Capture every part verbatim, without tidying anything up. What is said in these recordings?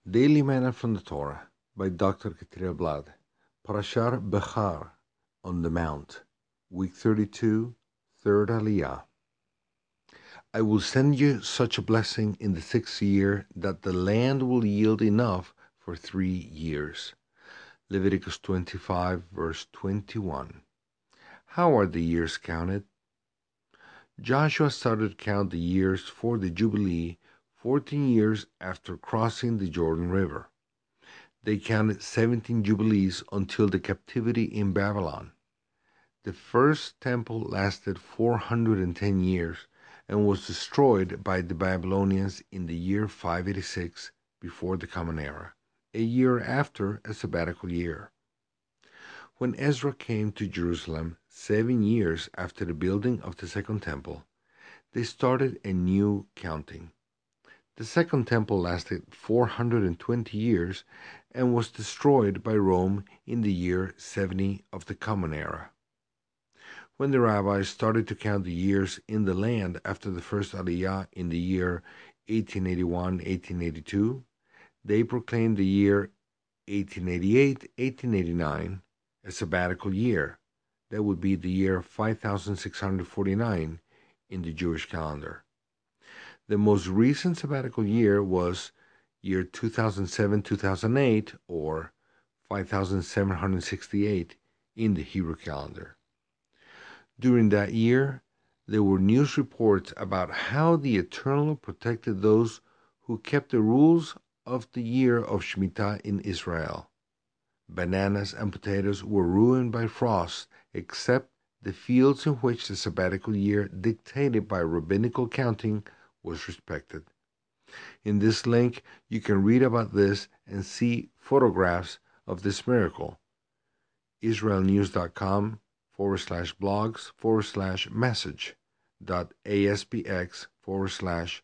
Daily Manna from the Torah by Doctor Keturah Blad, Parashar Bechar, on the Mount, Week thirty-two, Third Aliyah. I will send you such a blessing in the sixth year that the land will yield enough for three years. Leviticus twenty-five, verse twenty-one. How are the years counted? Joshua started to count the years for the Jubilee fourteen years after crossing the Jordan River. They counted seventeen Jubilees until the captivity in Babylon. The first temple lasted four hundred ten years and was destroyed by the Babylonians in the year five eighty-six before the Common Era, a year after a sabbatical year. When Ezra came to Jerusalem seven years after the building of the Second Temple, they started a new counting. The Second Temple lasted four hundred twenty years and was destroyed by Rome in the year seventy of the Common Era. When the rabbis started to count the years in the land after the first Aliyah in the year eighteen eighty-one to eighteen eighty-two, they proclaimed the year eighteen eighty-eight to eighteen eighty-nine a sabbatical year. That would be the year five thousand six hundred forty-nine in the Jewish calendar. The most recent sabbatical year was year two thousand seven to two thousand eight, or five thousand seven hundred sixty-eight in the Hebrew calendar. During that year, there were news reports about how the Eternal protected those who kept the rules of the year of Shemitah in Israel. Bananas and potatoes were ruined by frost, except the fields in which the sabbatical year dictated by rabbinical counting was respected. In this link, you can read about this and see photographs of this miracle. israelnews.com forward slash blogs forward slash message dot aspx forward slash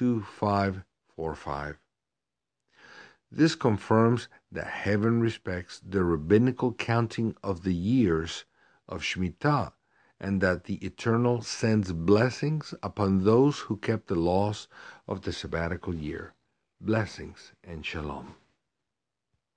2545. This confirms that heaven respects the rabbinical counting of the years of Shemitah, and that the Eternal sends blessings upon those who kept the laws of the sabbatical year. Blessings and shalom.